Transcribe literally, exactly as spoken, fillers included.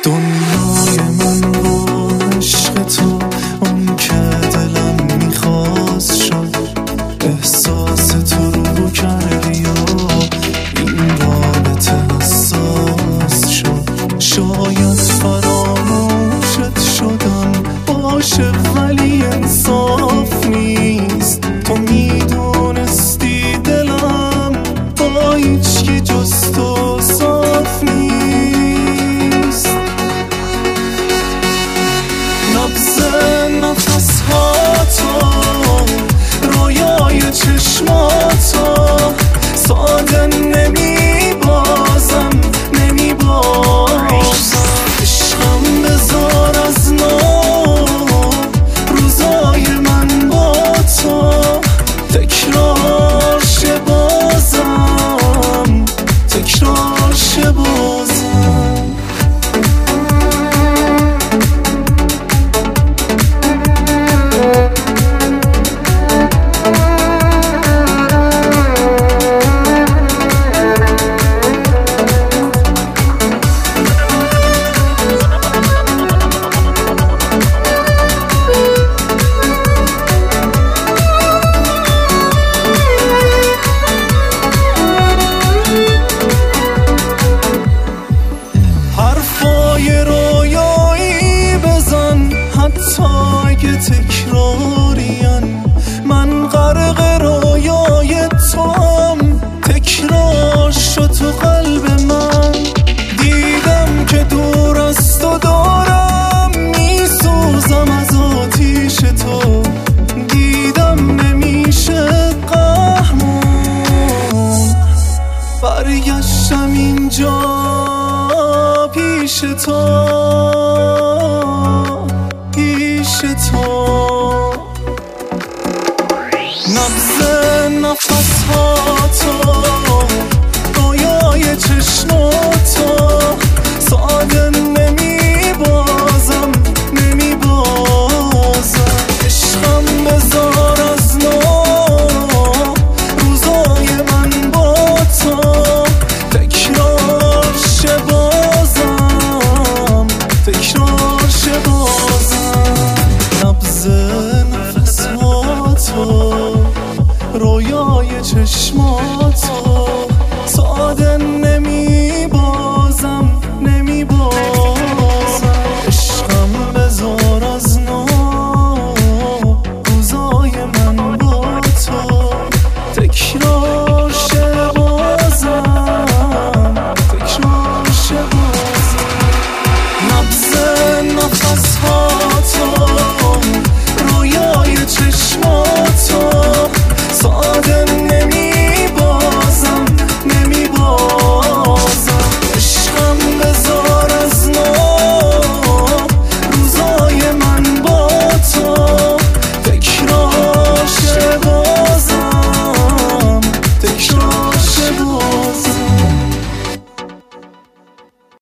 دنیای من با عشق تو اون که دلم میخواست شد، احساس تو رو کردی و این رابطه حساس شد. شاید فراموشت شدم باشه ولی انصاف نیست. تو میدونستی دلم با هیچ کی جز تو صاف نیست. نبض نفس ها تو، رویای چشماتو، ساده نمی بازم نمی بازم. عشقم بذار از نو، روزای من با تو تکرار شه بازم، تکرار شه بازم. تکرارین من غرق رویای توام، تکرار شد تو قلب من. دیدم که دور از تو دارم میسوزم از آتیش تو، دیدم نمیشه قهرمان. برگشتم اینجا پیش تو،